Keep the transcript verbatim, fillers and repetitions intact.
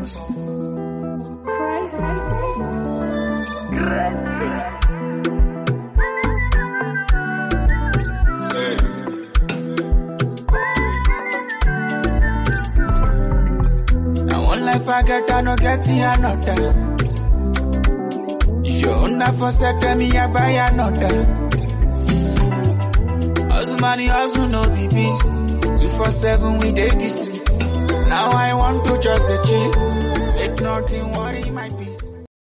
Crazy. Now one life I get, I no get another. If you own that for set, tell me I buy another. Hustle money, hustle no be beast. Two four seven we date the street. Now I want to just a chill. Make nothing worry my peace.